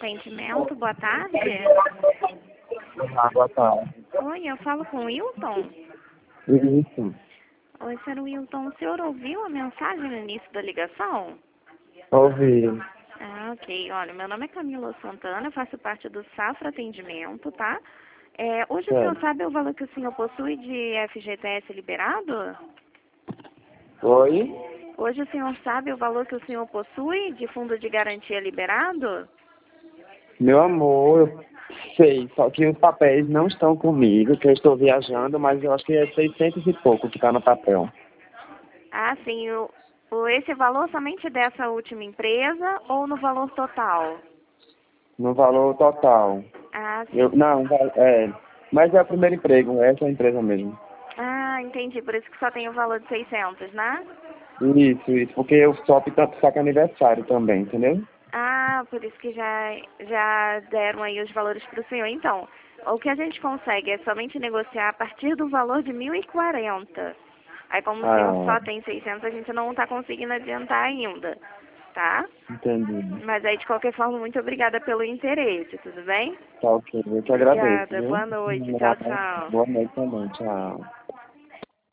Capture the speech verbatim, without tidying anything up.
atendimento, boa tarde. Ah, boa tarde. Oi, eu falo com o Wilton? Isso. Oi, senhor Wilton, o senhor ouviu a mensagem no início da ligação? Ouvi. Ah, ok. Olha, meu nome é Camila Santana, eu faço parte do Safra Atendimento, tá? É, hoje o senhor Certo. sabe o valor que o senhor possui de F G T S liberado? Oi? Hoje o senhor sabe o valor que o senhor possui de fundo de garantia liberado? Meu amor, eu sei, só que os papéis não estão comigo, que eu estou viajando, mas eu acho que é seiscentos e pouco que está no papel. Ah, sim. O, o, esse valor somente dessa última empresa ou no valor total? No valor total. Ah, Eu, sim. não, vai- é. Mas é o primeiro emprego, essa é a empresa mesmo. Ah, entendi. Por isso que só tem o valor de seiscentos, né? Isso, isso, porque eu só tanto saco aniversário também, entendeu? Ah, por isso que já, já deram aí os valores para o senhor. Então, o que a gente consegue é somente negociar a partir do valor de mil e quarenta. Aí, como o senhor Ah, só tem seiscentos, a gente não está conseguindo adiantar ainda, tá? entendi. Mas aí, de qualquer forma, muito obrigada pelo interesse, tudo bem? Tá ok, eu te agradeço, Obrigada. viu? Boa noite. Tchau, tchau. Boa noite também, tchau.